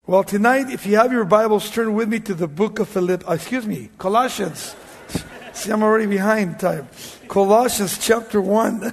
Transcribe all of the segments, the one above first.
Well, tonight, if you have your Bibles, turn with me to the book of Colossians. See, I'm already behind time. Colossians chapter 1.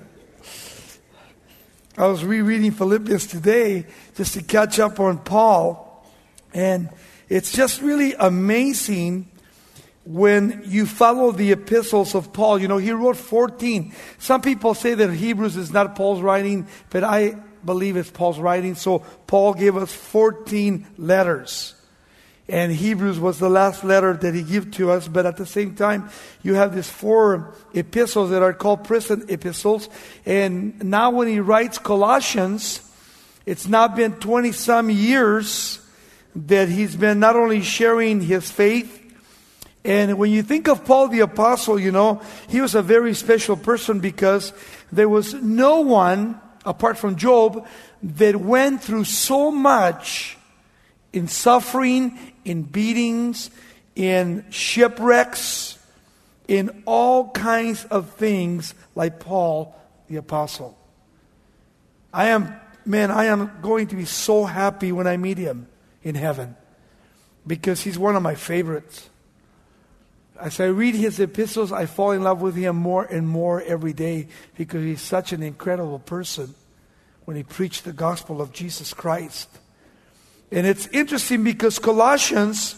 I was rereading Philippians today just to catch up on Paul. And it's just really amazing when you follow the epistles of Paul. You know, he wrote 14. Some people say that Hebrews is not Paul's writing, but I believe it's Paul's writing. So Paul gave us 14 letters. And Hebrews was the last letter that he gave to us. But at the same time, you have these 4 epistles that are called prison epistles. And now when he writes Colossians, it's now been 20-some years that he's been not only sharing his faith. And when you think of Paul the Apostle, you know, he was a very special person because there was no one, apart from Job, that went through so much in suffering, in beatings, in shipwrecks, in all kinds of things like Paul the Apostle. I am going to be so happy when I meet him in heaven because he's one of my favorites. As I read his epistles, I fall in love with him more and more every day because he's such an incredible person when he preached the gospel of Jesus Christ. And it's interesting because Colossians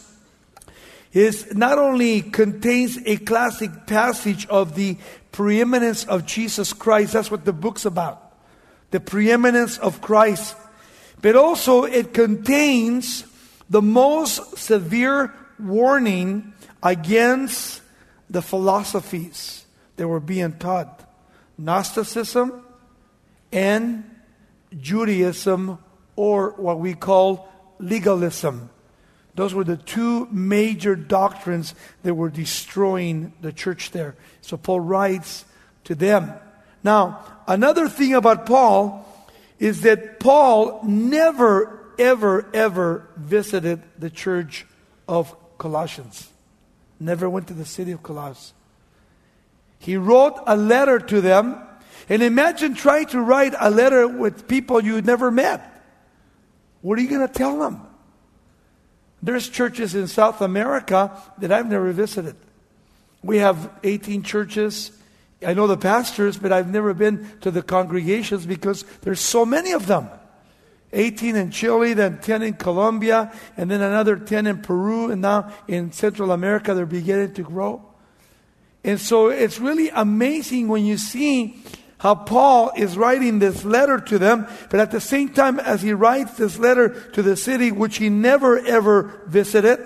is not only contains a classic passage of the preeminence of Jesus Christ, that's what the book's about, the preeminence of Christ, but also it contains the most severe warning against the philosophies that were being taught, Gnosticism and Judaism, or what we call legalism. Those were the 2 major doctrines that were destroying the church there. So Paul writes to them. Now, another thing about Paul is that Paul never, ever visited the church of Colossians. Never went to the city of Colossus. He wrote a letter to them. And imagine trying to write a letter with people you never met. What are you going to tell them? There's churches in South America that I've never visited. We have 18 churches. I know the pastors, but I've never been to the congregations because there's so many of them. 18 in Chile, then 10 in Colombia, and then another 10 in Peru, and now in Central America they're beginning to grow. And so it's really amazing when you see how Paul is writing this letter to them, but at the same time as he writes this letter to the city which he never ever visited,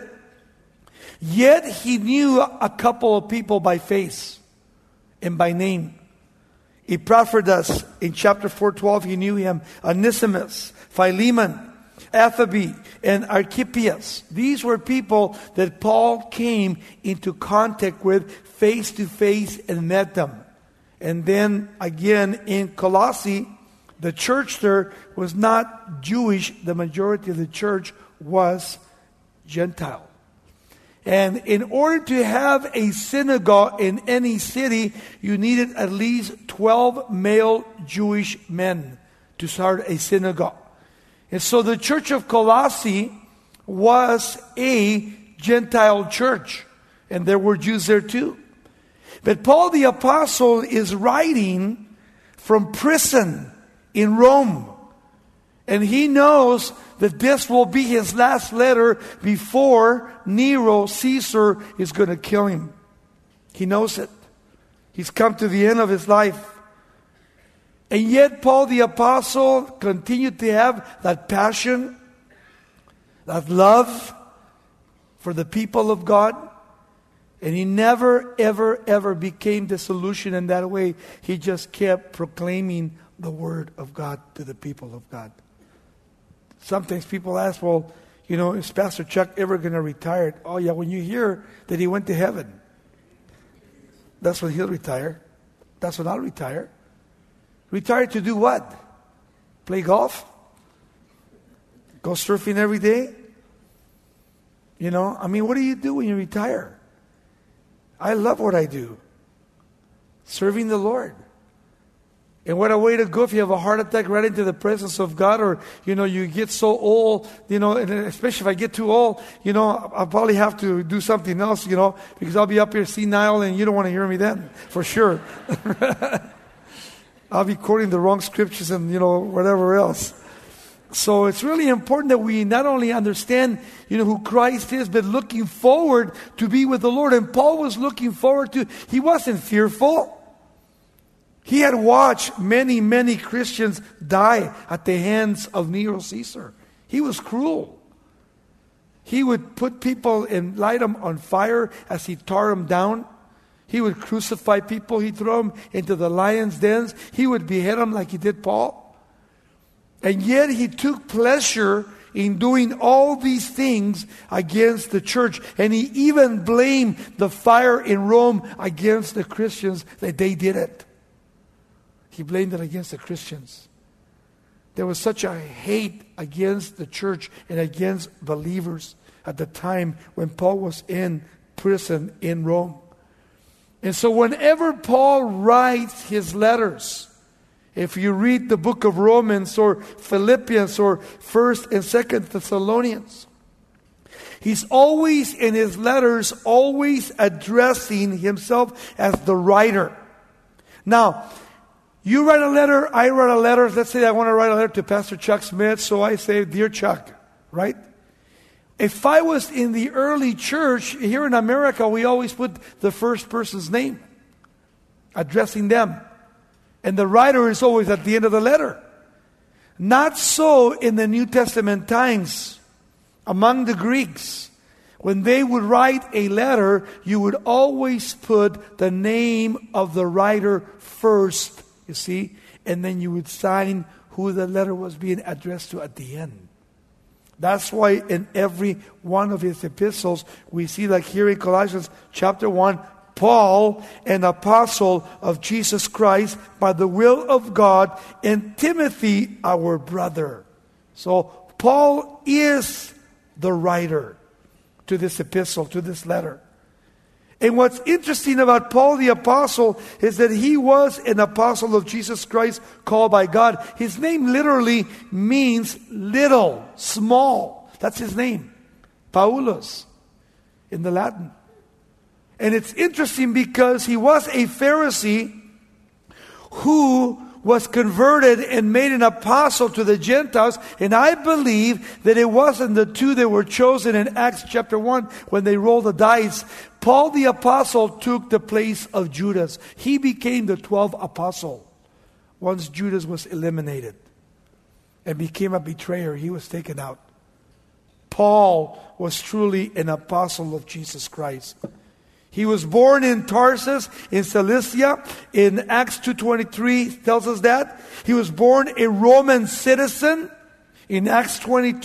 yet he knew a couple of people by face and by name. Epaphroditus, in chapter 4:12, he knew him. Onesimus, Philemon, Apphia, and Archippus. These were people that Paul came into contact with face to face and met them. And then again in Colossae, the church there was not Jewish. The majority of the church was Gentile. And in order to have a synagogue in any city, you needed at least 12 male Jewish men to start a synagogue. And so the church of Colossae was a Gentile church. And there were Jews there too. But Paul the Apostle is writing from prison in Rome. And he knows that this will be his last letter before Nero, Caesar, is going to kill him. He knows it. He's come to the end of his life. And yet Paul the Apostle continued to have that passion, that love for the people of God. And he never, ever became disillusioned in that way. He just kept proclaiming the word of God to the people of God. Sometimes people ask, well, you know, is Pastor Chuck ever going to retire? Oh yeah, when you hear that he went to heaven, that's when he'll retire. That's when I'll retire. Retire to do what? Play golf? Go surfing every day? You know, I mean, what do you do when you retire? I love what I do. Serving the Lord. And what a way to go if you have a heart attack right into the presence of God, or, you get so old, and especially if I get too old, I'll probably have to do something else, because I'll be up here senile and you don't want to hear me then, for sure. I'll be quoting the wrong scriptures and, whatever else. So it's really important that we not only understand, who Christ is, but looking forward to be with the Lord. And Paul was looking forward to, he wasn't fearful. He had watched many, many Christians die at the hands of Nero Caesar. He was cruel. He would put people and light them on fire as he tore them down. He would crucify people. He'd throw them into the lions' dens. He would behead them like he did Paul. And yet he took pleasure in doing all these things against the church. And he even blamed the fire in Rome against the Christians that they did it. He blamed it against the Christians. There was such a hate against the church and against believers at the time when Paul was in prison in Rome. And so whenever Paul writes his letters, if you read the book of Romans or Philippians or 1st and 2nd Thessalonians, he's always in his letters, always addressing himself as the writer. Now, you write a letter, I write a letter. Let's say I want to write a letter to Pastor Chuck Smith, so I say, Dear Chuck, right? If I was in the early church, here in America, we always put the first person's name, addressing them. And the writer is always at the end of the letter. Not so in the New Testament times. Among the Greeks, when they would write a letter, you would always put the name of the writer first, you see, and then you would sign who the letter was being addressed to at the end. That's why in every one of his epistles, we see, like here in Colossians chapter 1, Paul, an apostle of Jesus Christ by the will of God, and Timothy, our brother. So Paul is the writer to this epistle, to this letter. And what's interesting about Paul the apostle is that he was an apostle of Jesus Christ called by God. His name literally means little, small. That's his name. Paulus in the Latin. And it's interesting because he was a Pharisee who was converted and made an apostle to the Gentiles. And I believe that it wasn't the two that were chosen in Acts chapter 1 when they rolled the dice. Paul the apostle took the place of Judas. He became the 12th apostle once Judas was eliminated and became a betrayer. He was taken out. Paul was truly an apostle of Jesus Christ. He was born in Tarsus in Cilicia. In Acts 2:23 tells us that. He was born a Roman citizen. In Acts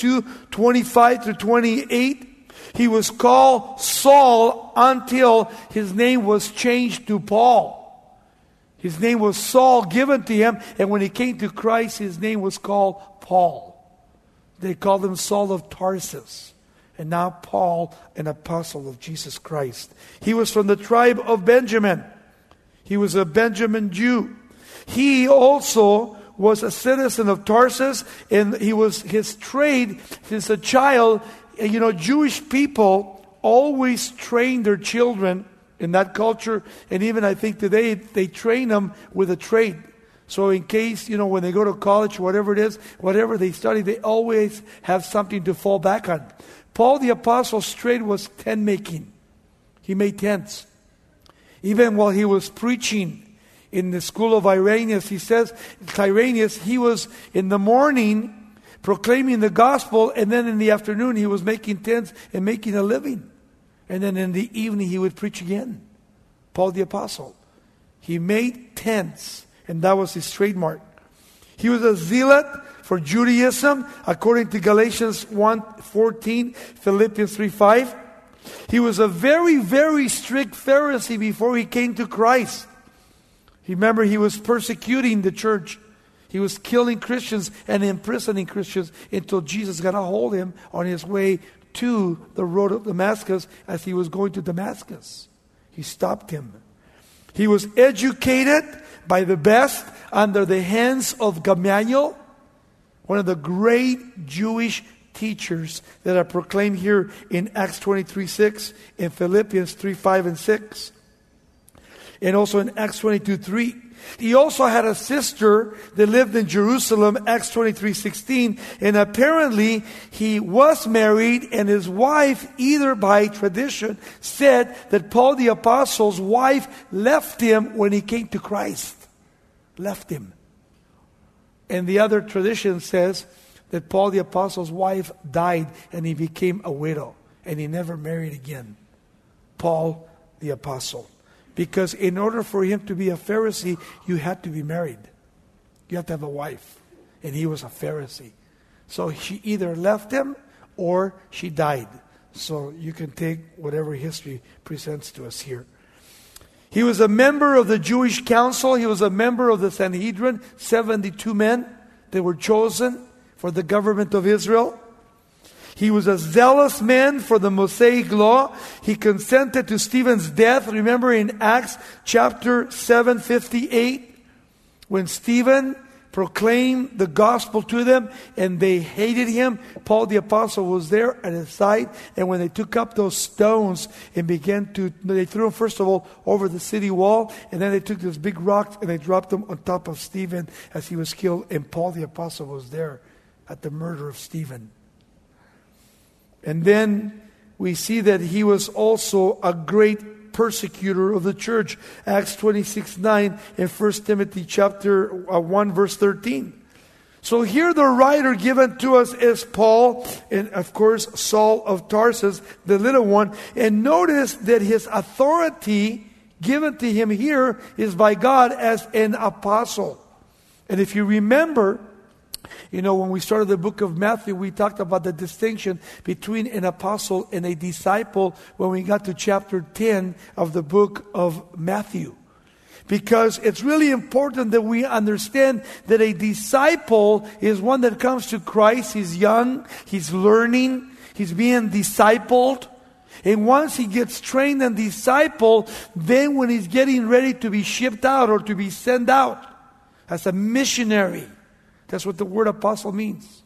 22:25-28, he was called Saul until his name was changed to Paul. His name was Saul given to him, and when he came to Christ, his name was called Paul. They called him Saul of Tarsus. And now Paul, an apostle of Jesus Christ. He was from the tribe of Benjamin. He was a Benjamin Jew. He also was a citizen of Tarsus, and he was his trade since a child. Jewish people always train their children in that culture, and even I think today they train them with a trade. So in case, when they go to college, whatever it is, whatever they study, they always have something to fall back on. Paul the apostle's trade was tent making. He made tents. Even while he was preaching in the school of Irenaeus, he says, he was in the morning proclaiming the gospel, and then in the afternoon he was making tents and making a living. And then in the evening he would preach again. Paul the apostle. He made tents, and that was his trademark. He was a zealot for Judaism, according to Galatians 1:14, Philippians 3:5. He was a very, very strict Pharisee before he came to Christ. Remember, he was persecuting the church. He was killing Christians and imprisoning Christians until Jesus got a hold of him on his way to the road of Damascus as he was going to Damascus. He stopped him. He was educated by the best under the hands of Gamaliel, one of the great Jewish teachers that are proclaimed here in Acts 23:6, in Philippians 3:5 and 6, and also in Acts 22:3. He also had a sister that lived in Jerusalem, Acts 23:16, and apparently he was married, and his wife, either by tradition, said that Paul the Apostle's wife left him when he came to Christ. Left him. And the other tradition says that Paul the Apostle's wife died and he became a widow and he never married again. Paul the Apostle. Because in order for him to be a Pharisee, you had to be married. You have to have a wife. And he was a Pharisee. So she either left him or she died. So you can take whatever history presents to us here. He was a member of the Jewish council. He was a member of the Sanhedrin, 72 men that were chosen for the government of Israel. He was a zealous man for the Mosaic law. He consented to Stephen's death. Remember in Acts chapter 7:58, when Stephen proclaimed the gospel to them and they hated him, Paul the Apostle was there at his side. And when they took up those stones and they threw them first of all over the city wall, and then they took those big rocks and they dropped them on top of Stephen as he was killed. And Paul the Apostle was there at the murder of Stephen. And then we see that he was also a great persecutor of the church. Acts 26:9 and 1 Timothy chapter 1 verse 13. So here the writer given to us is Paul, and of course Saul of Tarsus, the little one. And notice that his authority given to him here is by God as an apostle. And if you remember, when we started the book of Matthew, we talked about the distinction between an apostle and a disciple when we got to chapter 10 of the book of Matthew. Because it's really important that we understand that a disciple is one that comes to Christ. He's young, he's learning, he's being discipled. And once he gets trained and discipled, then when he's getting ready to be shipped out or to be sent out as a missionary, that's what the word apostle means.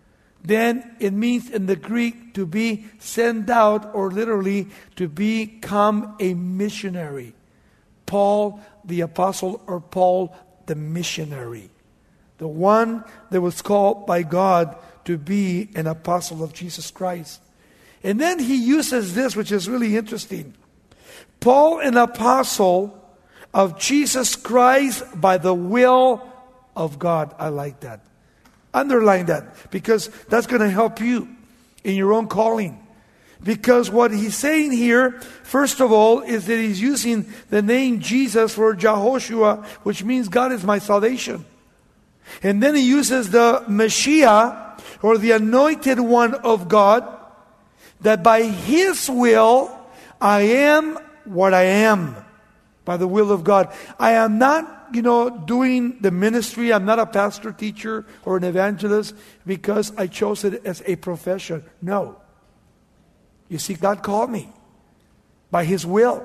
Then it means in the Greek to be sent out, or literally to become a missionary. Paul the apostle, or Paul the missionary. The one that was called by God to be an apostle of Jesus Christ. And then he uses this, which is really interesting. Paul, an apostle of Jesus Christ by the will of God. I like that. Underline that, because that's going to help you in your own calling. Because what he's saying here, first of all, is that he's using the name Jesus for Jehoshua, which means God is my salvation. And then he uses the Messiah, or the anointed one of God, that by his will I am what I am. By the will of God. I am not doing the ministry. I'm not a pastor, teacher, or an evangelist because I chose it as a profession. No. You see, God called me by his will.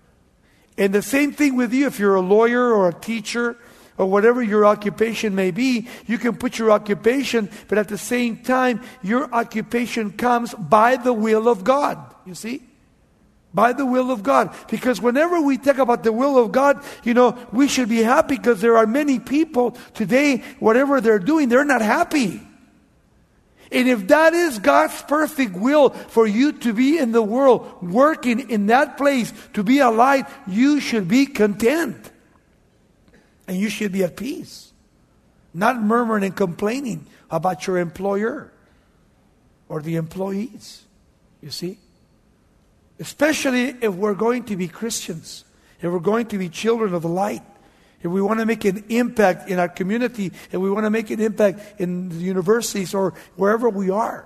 And the same thing with you. If you're a lawyer or a teacher or whatever your occupation may be, you can put your occupation, but at the same time, your occupation comes by the will of God. You see? By the will of God. Because whenever we talk about the will of God, we should be happy, because there are many people today, whatever they're doing, they're not happy. And if that is God's perfect will for you to be in the world, working in that place, to be a light, you should be content. And you should be at peace. Not murmuring and complaining about your employer or the employees. You see? Especially if we're going to be Christians, if we're going to be children of the light, if we want to make an impact in our community, if we want to make an impact in the universities or wherever we are.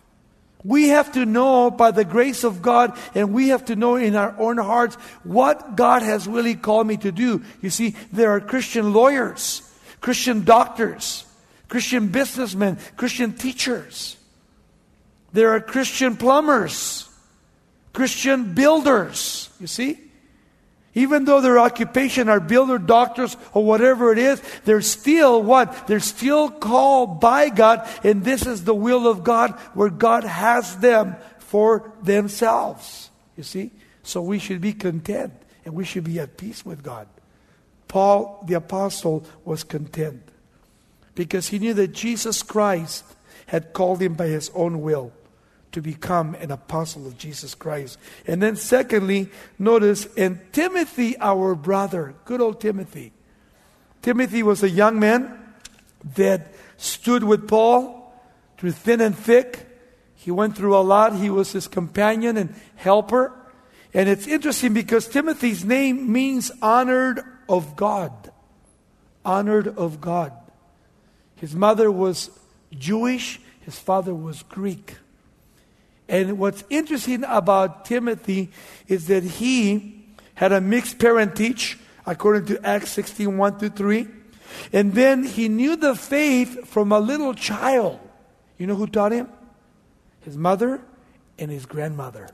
We have to know by the grace of God, and we have to know in our own hearts what God has really called me to do. You see, there are Christian lawyers, Christian doctors, Christian businessmen, Christian teachers. There are Christian plumbers, Christian builders, you see. Even though their occupation are builder, doctors, or whatever it is, they're still what? They're still called by God, and this is the will of God, where God has them for themselves. You see? So we should be content, and we should be at peace with God. Paul, the apostle, was content because he knew that Jesus Christ had called him by his own will to become an apostle of Jesus Christ. And then secondly, notice, and Timothy, our brother, good old Timothy. Timothy was a young man that stood with Paul through thin and thick. He went through a lot. He was his companion and helper. And it's interesting because Timothy's name means honored of God. Honored of God. His mother was Jewish. His father was Greek. And what's interesting about Timothy is that he had a mixed parentage, according to Acts 16, 1-3. And then he knew the faith from a little child. You know who taught him? His mother and his grandmother.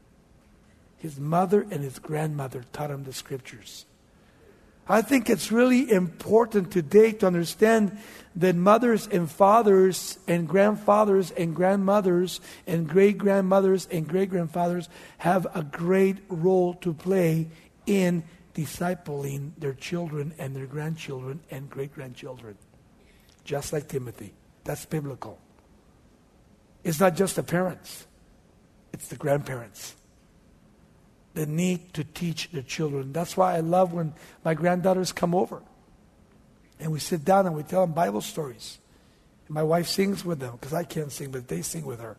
His mother and his grandmother taught him the scriptures. I think it's really important today to understand that mothers and fathers and grandfathers and grandmothers and great-grandmothers and great-grandfathers have a great role to play in discipling their children and their grandchildren and great-grandchildren. Just like Timothy. That's biblical. It's not just the parents. It's the grandparents. They need to teach their children. That's why I love when my granddaughters come over. And we sit down and we tell them Bible stories. And my wife sings with them, because I can't sing, but they sing with her.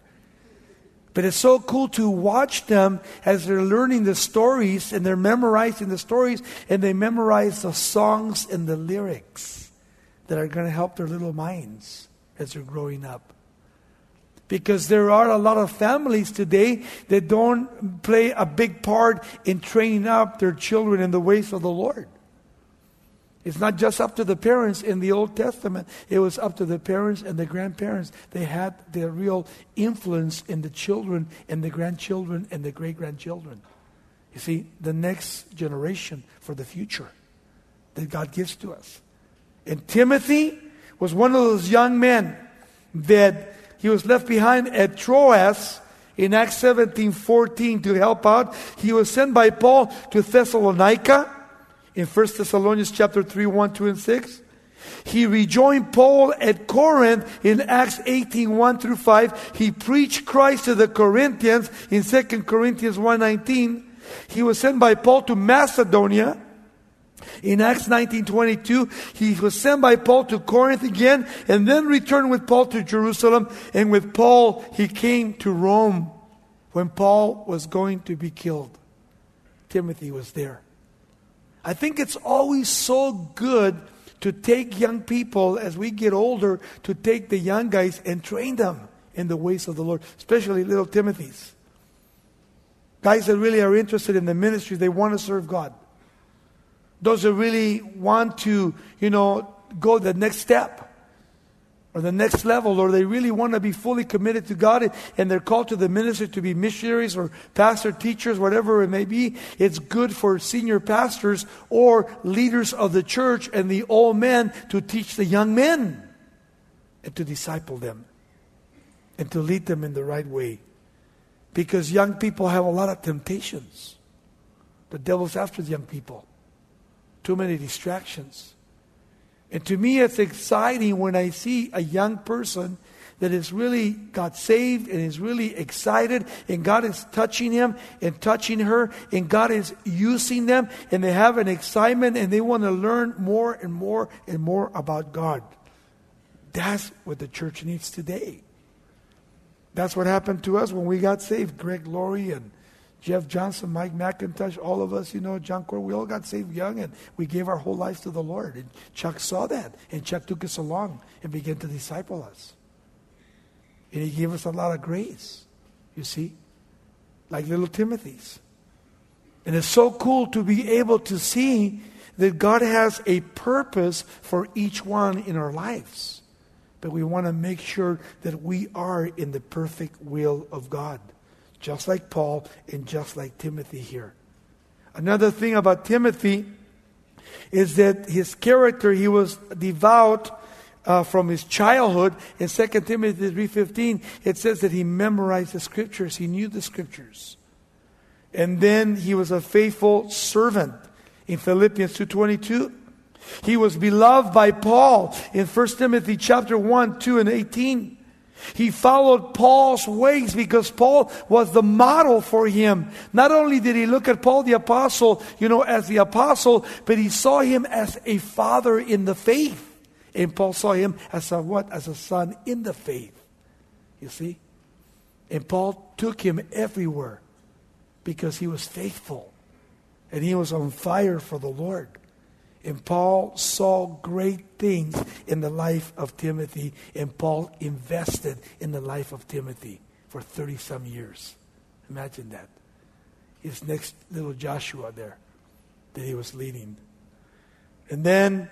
But it's so cool to watch them as they're learning the stories and they're memorizing the stories and they memorize the songs and the lyrics that are going to help their little minds as they're growing up. Because there are a lot of families today that don't play a big part in training up their children in the ways of the Lord. It's not just up to the parents in the Old Testament. It was up to the parents and the grandparents. They had the real influence in the children and the grandchildren and the great-grandchildren. You see, the next generation for the future that God gives to us. And Timothy was one of those young men that he was left behind at Troas in Acts 17:14 to help out. He was sent by Paul to Thessalonica in 1 Thessalonians chapter 3, 1, 2, and 6. He rejoined Paul at Corinth in Acts 18, 1-5. He preached Christ to the Corinthians in 2 Corinthians 1:19. He was sent by Paul to Macedonia. In Acts 19:22, he was sent by Paul to Corinth again, and then returned with Paul to Jerusalem. And with Paul, he came to Rome when Paul was going to be killed. Timothy was there. I think it's always so good to take young people as we get older, to take the young guys and train them in the ways of the Lord, especially little Timothys. Guys that really are interested in the ministry, they want to serve God. Those that really want to, go the next step or the next level, or they really want to be fully committed to God and they're called to the ministry to be missionaries or pastor, teachers, whatever it may be. It's good for senior pastors or leaders of the church and the old men to teach the young men and to disciple them and to lead them in the right way. Because young people have a lot of temptations. The devil's after the young people. Too many distractions. And to me, it's exciting when I see a young person that is really got saved and is really excited, and God is touching him and touching her, and God is using them, and they have an excitement and they want to learn more and more and more about God. That's what the church needs today. That's what happened to us when we got saved. Greg Laurie and Jeff Johnson, Mike McIntosh, all of us, John Core, we all got saved young and we gave our whole lives to the Lord. And Chuck saw that. And Chuck took us along and began to disciple us. And he gave us a lot of grace, you see, like little Timothy's. And it's so cool to be able to see that God has a purpose for each one in our lives. But we want to make sure that we are in the perfect will of God. Just like Paul and just like Timothy here. Another thing about Timothy is that his character, he was devout from his childhood. In 2 Timothy 3:15, it says that he memorized the scriptures. He knew the scriptures. And then he was a faithful servant. In Philippians 2:22, he was beloved by Paul. In 1 Timothy chapter 1, 2, and 18, he followed Paul's ways because Paul was the model for him. Not only did he look at Paul the apostle, as the apostle, but he saw him as a father in the faith. And Paul saw him as a what? As a son in the faith. You see? And Paul took him everywhere because he was faithful. And he was on fire for the Lord. And Paul saw great things in the life of Timothy. And Paul invested in the life of Timothy for 30-some years. Imagine that. His next little Joshua there that he was leading. And then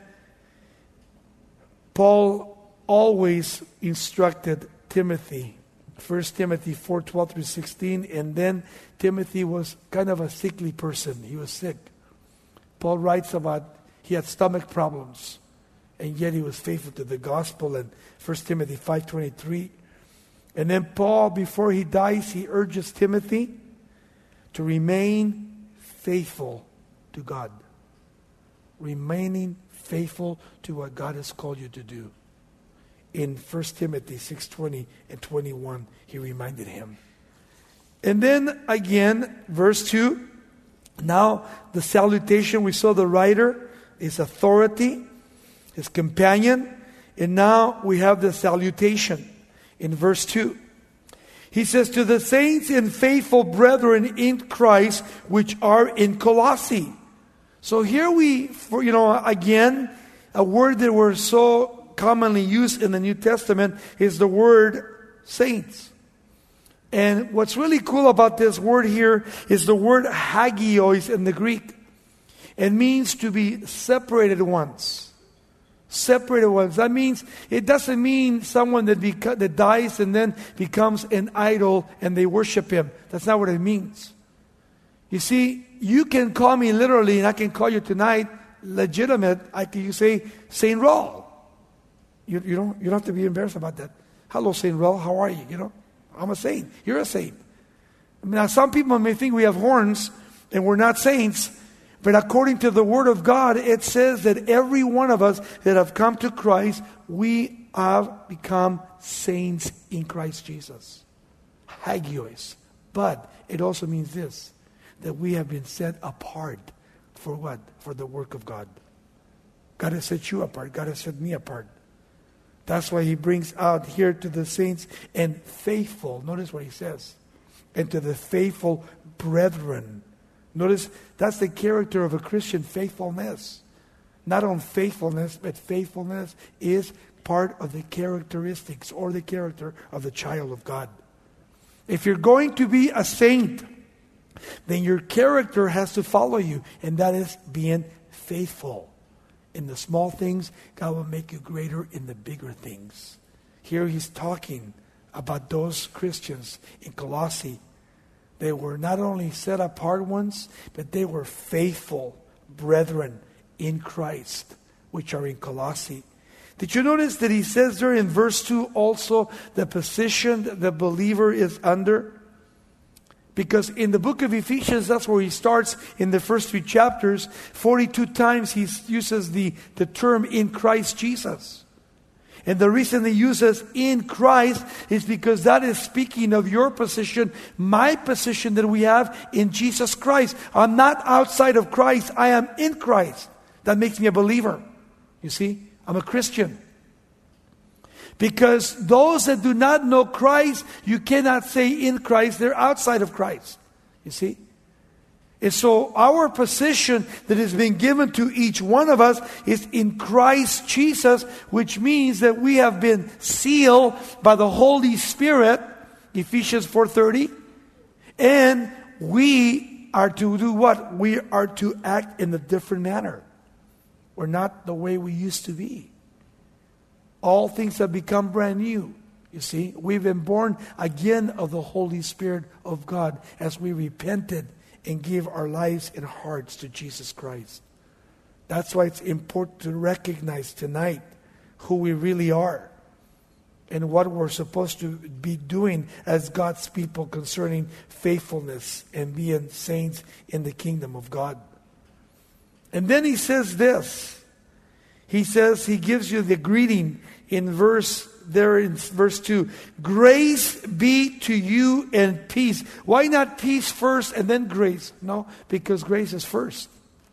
Paul always instructed Timothy. 1 Timothy 4:12-16. And then Timothy was kind of a sickly person. He was sick. Paul writes about he had stomach problems, and yet he was faithful to the gospel in 1 Timothy 5:23. And then Paul, before he dies, he urges Timothy to remain faithful to God. Remaining faithful to what God has called you to do. In 1 Timothy 6:20 and 21, he reminded him. And then again, verse 2, now the salutation, we saw the writer, his authority, his companion, and now we have the salutation in verse 2. He says, to the saints and faithful brethren in Christ, which are in Colossae. So here we, again, a word that we're so commonly used in the New Testament is the word saints. And what's really cool about this word here is the word hagios in the Greek. It means to be separated ones. Separated ones. That means, it doesn't mean someone that dies and then becomes an idol and they worship him. That's not what it means. You see, you can call me literally, and I can call you tonight legitimate. You say Saint Raul. You don't have to be embarrassed about that. Hello, Saint Raul. How are you? I'm a saint. You're a saint. Now, some people may think we have horns and we're not saints. But according to the Word of God, it says that every one of us that have come to Christ, we have become saints in Christ Jesus. Hagios. But it also means this, that we have been set apart for what? For the work of God. God has set you apart. God has set me apart. That's why he brings out here to the saints and faithful. Notice what he says. And to the faithful brethren. Notice, that's the character of a Christian, faithfulness. Not unfaithfulness, but faithfulness is part of the characteristics or the character of the child of God. If you're going to be a saint, then your character has to follow you, and that is being faithful. In the small things, God will make you greater in the bigger things. Here he's talking about those Christians in Colossae. They were not only set apart ones, but they were faithful brethren in Christ, which are in Colossae. Did you notice that he says there in verse 2 also the position that the believer is under? Because in the book of Ephesians, that's where he starts in the first 3 chapters. 42 times he uses the term in Christ Jesus. And the reason he uses in Christ is because that is speaking of your position, my position that we have in Jesus Christ. I'm not outside of Christ, I am in Christ. That makes me a believer. You see, I'm a Christian. Because those that do not know Christ, you cannot say in Christ, they're outside of Christ. You see? And so our position that has been given to each one of us is in Christ Jesus, which means that we have been sealed by the Holy Spirit, Ephesians 4:30, and we are to do what? We are to act in a different manner. We're not the way we used to be. All things have become brand new. You see, we've been born again of the Holy Spirit of God as we repented and give our lives and hearts to Jesus Christ. That's why it's important to recognize tonight who we really are and what we're supposed to be doing as God's people concerning faithfulness and being saints in the kingdom of God. And then he says this. He says, he gives you the greeting in verse 2. Grace be to you and peace. Why not peace first and then grace? No, because grace is first.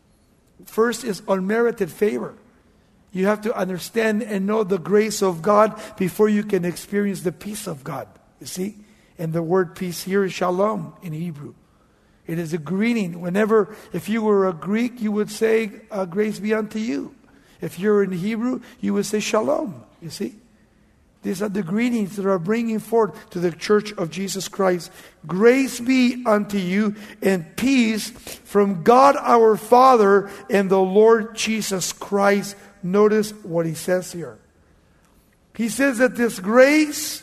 First is unmerited favor. You have to understand and know the grace of God before you can experience the peace of God. You see? And the word peace here is shalom in Hebrew. It is a greeting. Whenever, if you were a Greek, you would say, grace be unto you. If you're in Hebrew, you would say shalom. You see? These are the greetings that are bringing forth to the church of Jesus Christ. Grace be unto you and peace from God our Father and the Lord Jesus Christ. Notice what he says here. He says that this grace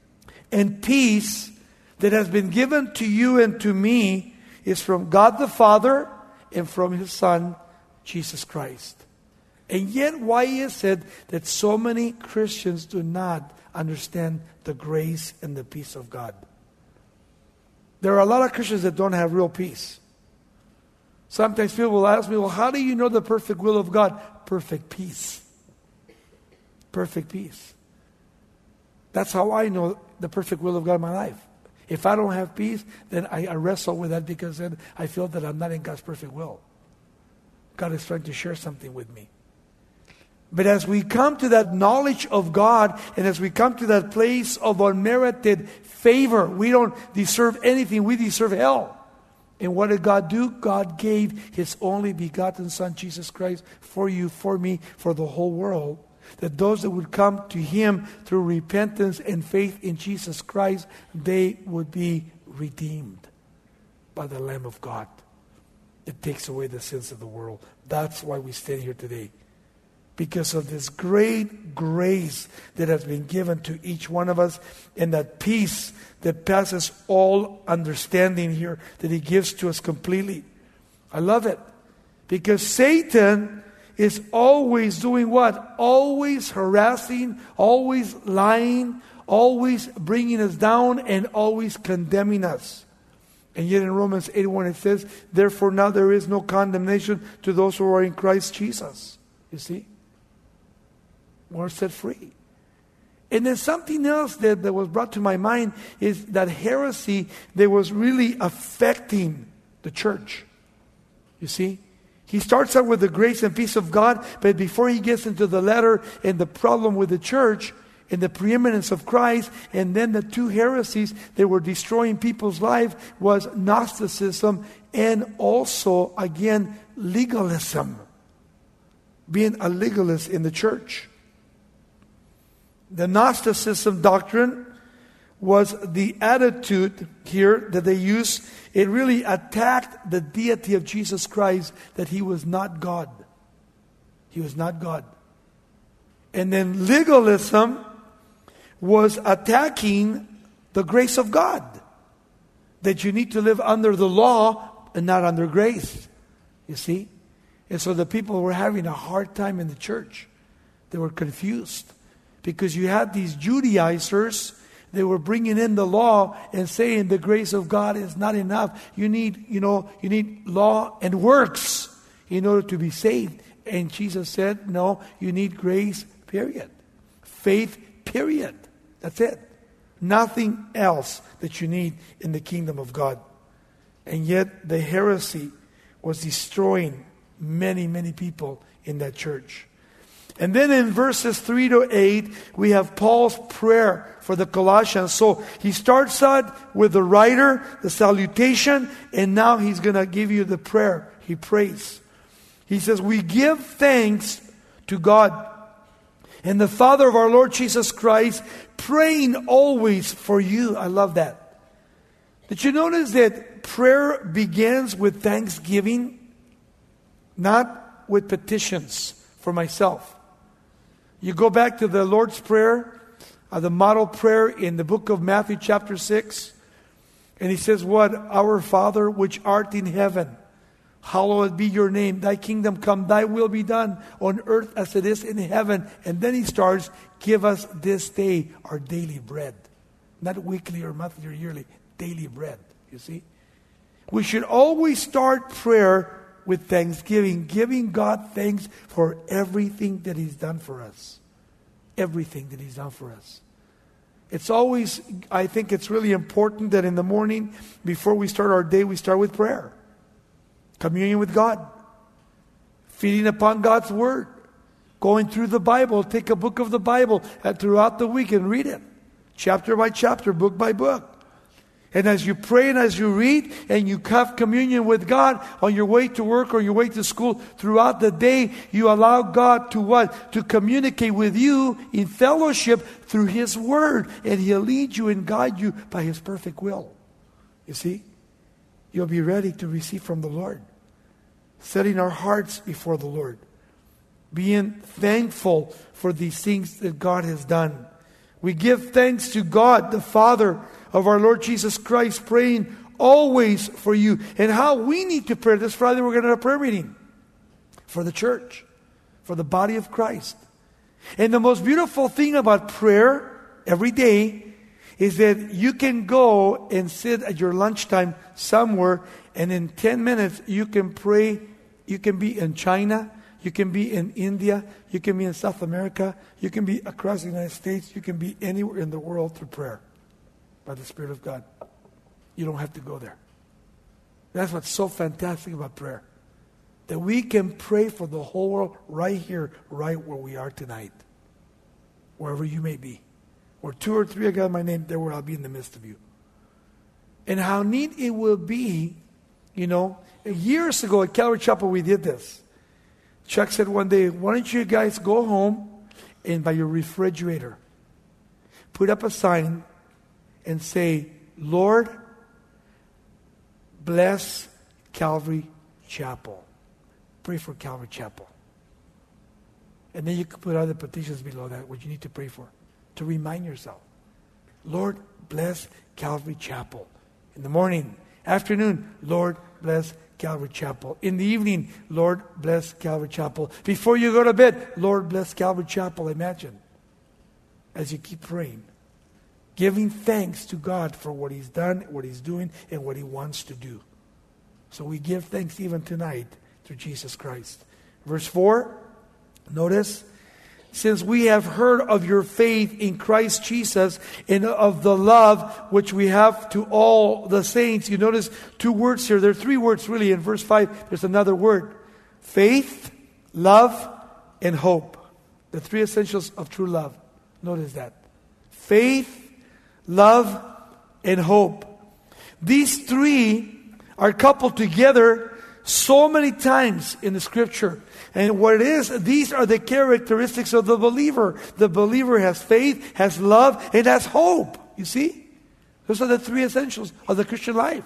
and peace that has been given to you and to me is from God the Father and from His Son, Jesus Christ. And yet, why is it that so many Christians do not understand the grace and the peace of God? There are a lot of Christians that don't have real peace. Sometimes people will ask me, well, how do you know the perfect will of God? Perfect peace. Perfect peace. That's how I know the perfect will of God in my life. If I don't have peace, then I wrestle with that, because then I feel that I'm not in God's perfect will. God is trying to share something with me. But as we come to that knowledge of God, and as we come to that place of unmerited favor, we don't deserve anything, we deserve hell. And what did God do? God gave His only begotten Son, Jesus Christ, for you, for me, for the whole world. That those that would come to Him through repentance and faith in Jesus Christ, they would be redeemed by the Lamb of God. It takes away the sins of the world. That's why we stand here today. Because of this great grace that has been given to each one of us, and that peace that passes all understanding here that He gives to us completely. I love it. Because Satan is always doing what? Always harassing, always lying, always bringing us down, and always condemning us. And yet in Romans 8:1 it says, therefore now there is no condemnation to those who are in Christ Jesus. You see? We're set free. And then something else that was brought to my mind is that heresy that was really affecting the church. You see? He starts out with the grace and peace of God, but before he gets into the letter and the problem with the church and the preeminence of Christ, and then the two heresies that were destroying people's life was Gnosticism and also, again, legalism. Being a legalist in the church. The Gnosticism doctrine was the attitude here that they used. It really attacked the deity of Jesus Christ, that He was not God. He was not God. And then legalism was attacking the grace of God. That you need to live under the law and not under grace. You see? And so the people were having a hard time in the church. They were confused. Because you had these Judaizers, they were bringing in the law and saying the grace of God is not enough. You need law and works in order to be saved. And Jesus said, no, you need grace, period. Faith, period. That's it. Nothing else that you need in the kingdom of God. And yet the heresy was destroying many, many people in that church. And then in verses 3 to 8, we have Paul's prayer for the Colossians. So he starts out with the writer, the salutation, and now he's going to give you the prayer. He prays. He says, we give thanks to God and the Father of our Lord Jesus Christ, praying always for you. I love that. Did you notice that prayer begins with thanksgiving, not with petitions for myself? You go back to the Lord's Prayer, the model prayer in the book of Matthew chapter 6. And he says what? Our Father which art in heaven, hallowed be your name. Thy kingdom come, thy will be done on earth as it is in heaven. And then he starts, give us this day our daily bread. Not weekly or monthly or yearly, daily bread. You see? We should always start prayer with thanksgiving, giving God thanks for everything that He's done for us. Everything that He's done for us. It's always, I think it's really important that in the morning, before we start our day, we start with prayer. Communion with God. Feeding upon God's Word. Going through the Bible. Take a book of the Bible throughout the week and read it. Chapter by chapter, book by book. And as you pray and as you read and you have communion with God on your way to work or your way to school throughout the day, you allow God to what? To communicate with you in fellowship through His Word. And He'll lead you and guide you by His perfect will. You see? You'll be ready to receive from the Lord. Setting our hearts before the Lord. Being thankful for these things that God has done. We give thanks to God, the Father of our Lord Jesus Christ, praying always for you. And how we need to pray. This Friday we're going to have a prayer meeting for the church, for the body of Christ. And the most beautiful thing about prayer every day is that you can go and sit at your lunchtime somewhere, and in 10 minutes you can pray. You can be in China. You can be in India. You can be in South America. You can be across the United States. You can be anywhere in the world through prayer by the Spirit of God. You don't have to go there. That's what's so fantastic about prayer. That we can pray for the whole world right here, right where we are tonight. Wherever you may be. Where 2 or 3 are gathered in my name, there where I'll be in the midst of you. And how neat it will be, years ago at Calvary Chapel we did this. Chuck said one day, why don't you guys go home and by your refrigerator, put up a sign and say, Lord, bless Calvary Chapel. Pray for Calvary Chapel. And then you can put other petitions below that, what you need to pray for, to remind yourself. Lord, bless Calvary Chapel. In the morning, afternoon, Lord, bless Calvary Chapel. In the evening, Lord, bless Calvary Chapel. Before you go to bed, Lord, bless Calvary Chapel. Imagine, as you keep praying, giving thanks to God for what He's done, what He's doing, and what He wants to do. So we give thanks even tonight through Jesus Christ. Verse 4, notice, since we have heard of your faith in Christ Jesus and of the love which we have to all the saints. You notice 2 words here. There are 3 words really. In verse 5, there's another word. Faith, love, and hope. The 3 essentials of true love. Notice that. Faith, love, and hope. These 3 are coupled together so many times in the Scripture. And what it is, these are the characteristics of the believer. The believer has faith, has love, and has hope. You see? Those are the 3 essentials of the Christian life.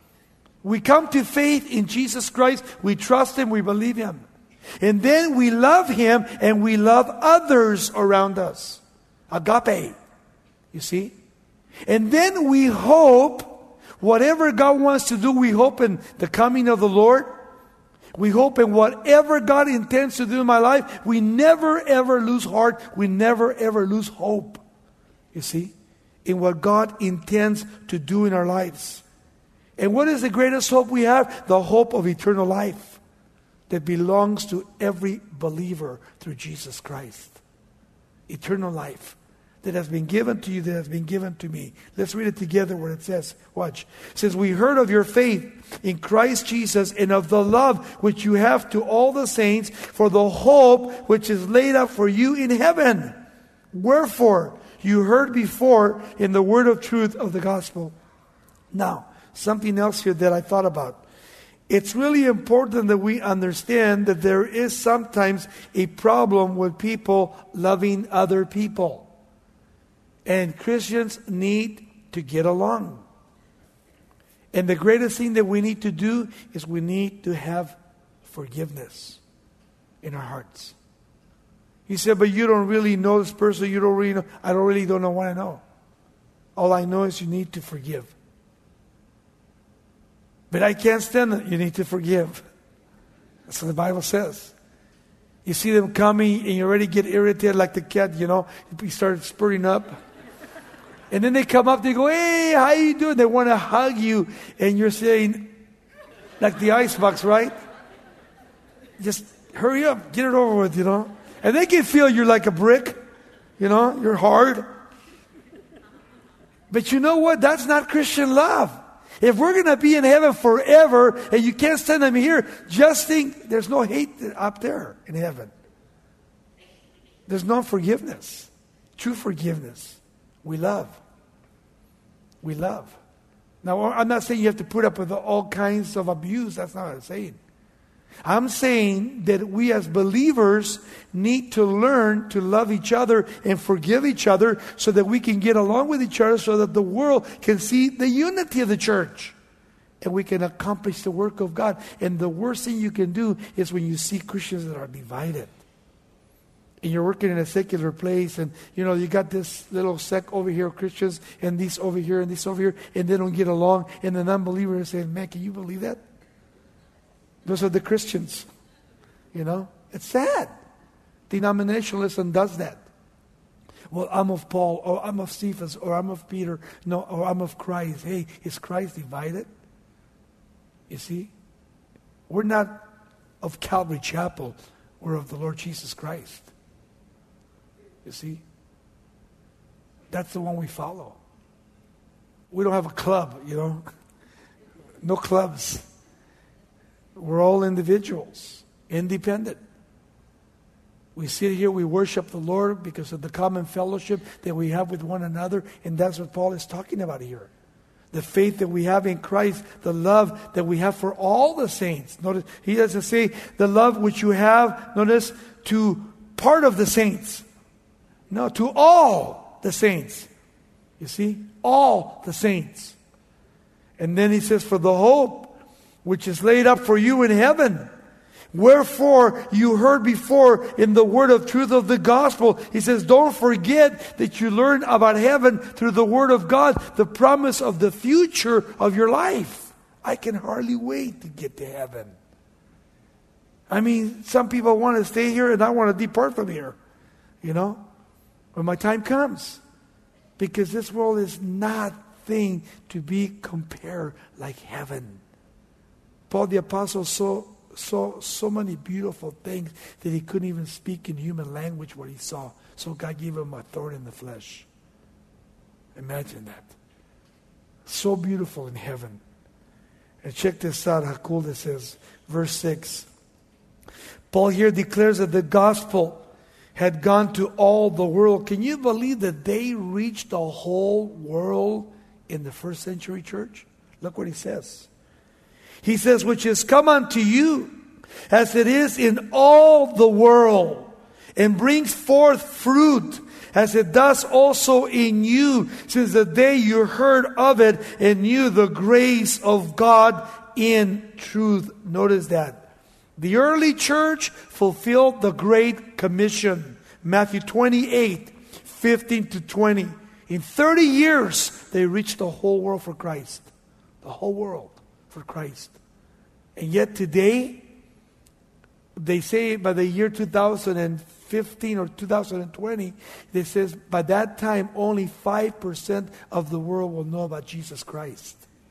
We come to faith in Jesus Christ. We trust Him. We believe Him. And then we love Him and we love others around us. Agape. You see? And then we hope, whatever God wants to do, we hope in the coming of the Lord. We hope in whatever God intends to do in my life. We never ever lose heart. We never ever lose hope. You see? In what God intends to do in our lives. And what is the greatest hope we have? The hope of eternal life that belongs to every believer through Jesus Christ. Eternal life that has been given to you, that has been given to me. Let's read it together where it says, watch. It says, we heard of your faith in Christ Jesus and of the love which you have to all the saints for the hope which is laid up for you in heaven. Wherefore, you heard before in the word of truth of the gospel. Now, something else here that I thought about. It's really important that we understand that there is sometimes a problem with people loving other people. And Christians need to get along. And the greatest thing that we need to do is we need to have forgiveness in our hearts. He said, but you don't really know this person. You don't really know. I don't know what I know. All I know is you need to forgive. But I can't stand it. You need to forgive. That's what the Bible says. You see them coming and you already get irritated like the cat, you start spurting up. And then they come up, they go, hey, how you doing? They want to hug you. And you're saying, like the icebox, right? Just hurry up, get it over with, And they can feel you're like a brick, you're hard. But you know what? That's not Christian love. If we're going to be in heaven forever and you can't stand them here, just think there's no hate up there in heaven. There's no forgiveness. True forgiveness. We love. We love. Now, I'm not saying you have to put up with all kinds of abuse. That's not what I'm saying. I'm saying that we as believers need to learn to love each other and forgive each other so that we can get along with each other so that the world can see the unity of the church and we can accomplish the work of God. And the worst thing you can do is when you see Christians that are divided. And you're working in a secular place and, you got this little sect over here of Christians and these over here and this over here and they don't get along. And the non-believer is saying, man, can you believe that? Those are the Christians. It's sad. Denominationalism does that. Well, I'm of Paul, or I'm of Cephas, or I'm of Peter, or I'm of Christ. Hey, is Christ divided? You see? We're not of Calvary Chapel. We're of the Lord Jesus Christ. You see? That's the one we follow. We don't have a club, No clubs. We're all individuals, independent. We sit here, we worship the Lord because of the common fellowship that we have with one another, and that's what Paul is talking about here. The faith that we have in Christ, the love that we have for all the saints. Notice, he doesn't say the love which you have, notice, to part of the saints. No, to all the saints. You see? All the saints. And then he says, for the hope which is laid up for you in heaven. Wherefore you heard before in the word of truth of the gospel. He says, don't forget that you learned about heaven through the word of God, the promise of the future of your life. I can hardly wait to get to heaven. I mean, some people want to stay here and I want to depart from here. When my time comes. Because this world is nothing to be compared like heaven. Paul the Apostle saw so many beautiful things that he couldn't even speak in human language what he saw. So God gave him a thorn in the flesh. Imagine that. So beautiful in heaven. And check this out, how cool this is. Verse 6. Paul here declares that the gospel had gone to all the world. Can you believe that they reached the whole world in the first century church? Look what he says. He says, which is come unto you as it is in all the world, and brings forth fruit as it does also in you, since the day you heard of it and knew the grace of God in truth. Notice that. The early church fulfilled the Great Commission. Matthew 28, 15 to 20. In 30 years, they reached the whole world for Christ. The whole world for Christ. And yet today, they say by the year 2015 or 2020, they says by that time only 5% of the world will know about Jesus Christ.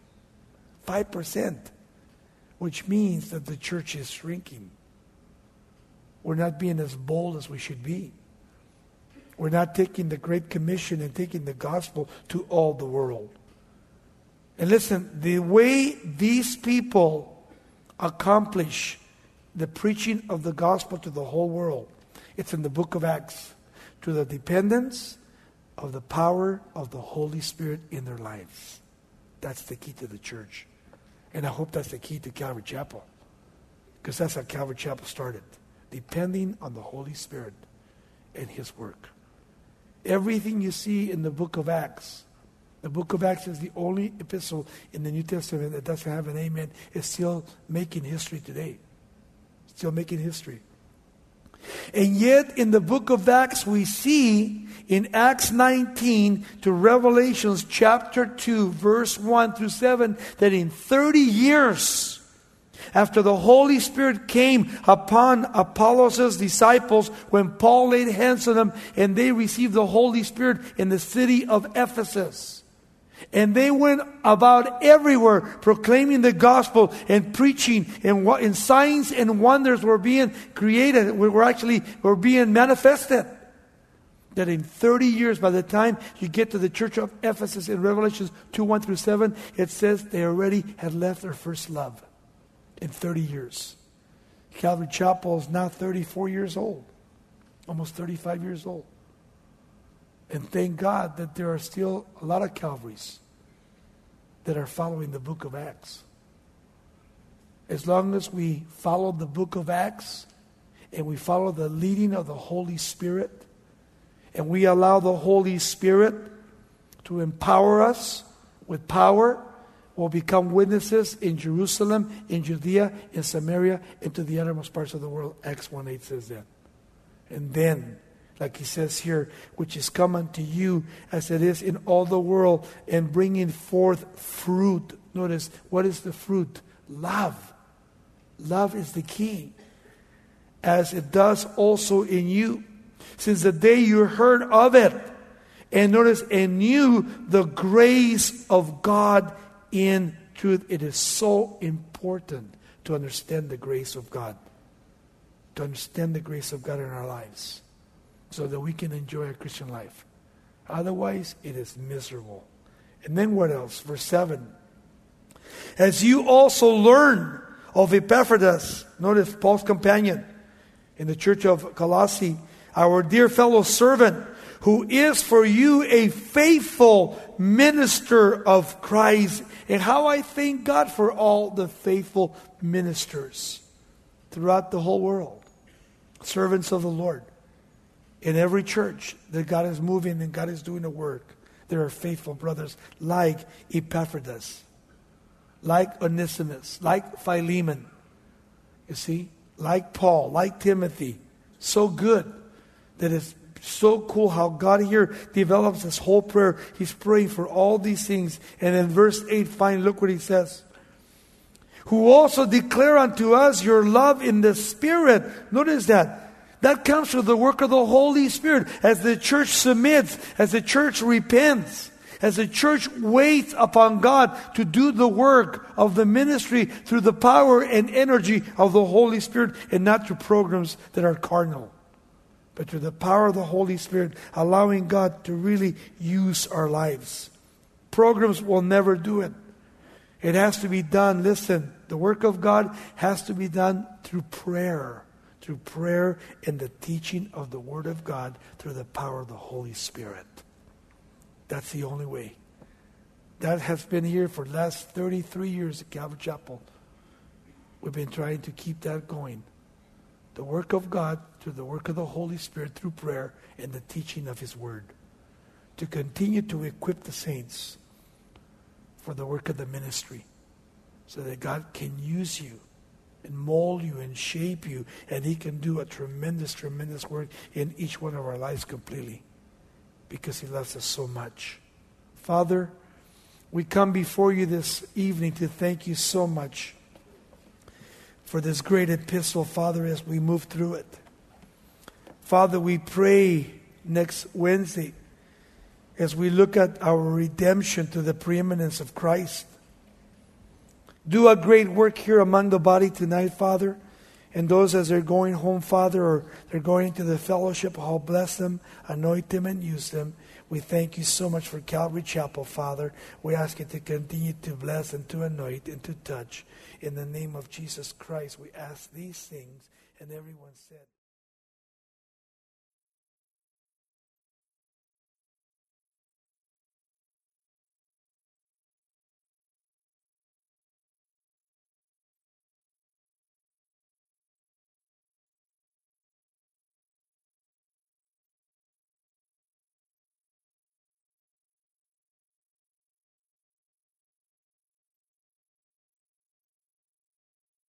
5%. Which means that the church is shrinking. We're not being as bold as we should be. We're not taking the Great Commission and taking the gospel to all the world. And listen, the way these people accomplish the preaching of the gospel to the whole world, it's in the book of Acts, to the dependence of the power of the Holy Spirit in their lives. That's the key to the church. And I hope that's the key to Calvary Chapel. Because that's how Calvary Chapel started. Depending on the Holy Spirit and His work. Everything you see in the book of Acts, the book of Acts is the only epistle in the New Testament that doesn't have an amen. It's still making history today. Still making history. And yet in the book of Acts we see in Acts 19 to Revelations chapter 2 verse 1 through 7 that in 30 years after the Holy Spirit came upon Apollos' disciples, when Paul laid hands on them and they received the Holy Spirit in the city of Ephesus. And they went about everywhere proclaiming the gospel and preaching, and signs and wonders were being created, were being manifested. That in 30 years, by the time you get to the church of Ephesus in Revelations 2, 1 through 7, it says they already had left their first love. In 30 years. Calvary Chapel is now 34 years old. Almost 35 years old. And thank God that there are still a lot of Calvaries that are following the book of Acts. As long as we follow the book of Acts and we follow the leading of the Holy Spirit and we allow the Holy Spirit to empower us with power, will become witnesses in Jerusalem, in Judea, in Samaria, and to the uttermost parts of the world. Acts 1:8 says that. And then, like he says here, which is come unto you as it is in all the world, and bringing forth fruit. Notice, what is the fruit? Love. Love is the key. As it does also in you, since the day you heard of it. And notice, and knew the grace of God in truth. It is so important to understand the grace of God. To understand the grace of God in our lives. So that we can enjoy a Christian life. Otherwise, it is miserable. And then what else? Verse 7. As you also learn of Epaphroditus, notice Paul's companion in the church of Colossae, our dear fellow servant, who is for you a faithful minister of Christ. And how I thank God for all the faithful ministers throughout the whole world. Servants of the Lord. In every church that God is moving and God is doing a work, there are faithful brothers like Epaphroditus, like Onesimus, like Philemon. You see? Like Paul, like Timothy. So good that it's so cool how God here develops this whole prayer. He's praying for all these things. And in verse 8, finally, look what he says. Who also declare unto us your love in the Spirit. Notice that. That comes through the work of the Holy Spirit. As the church submits, as the church repents, as the church waits upon God to do the work of the ministry through the power and energy of the Holy Spirit, and not through programs that are carnal, but through the power of the Holy Spirit, allowing God to really use our lives. Programs will never do it. It has to be done, listen, the work of God has to be done through prayer. Through prayer and the teaching of the Word of God through the power of the Holy Spirit. That's the only way. That has been here for the last 33 years at Calvary Chapel. We've been trying to keep that going. The work of God through the work of the Holy Spirit through prayer and the teaching of His Word. To continue to equip the saints for the work of the ministry. So that God can use you and mold you and shape you, and He can do a tremendous, tremendous work in each one of our lives completely, because He loves us so much. Father, we come before you this evening to thank you so much for this great epistle, Father, as we move through it. Father, we pray next Wednesday, as we look at our redemption to the preeminence of Christ. Do a great work here among the body tonight, Father. And those as they're going home, Father, or they're going to the fellowship, I'll bless them, anoint them, and use them. We thank you so much for Calvary Chapel, Father. We ask you to continue to bless and to anoint and to touch. In the name of Jesus Christ, we ask these things. And everyone said...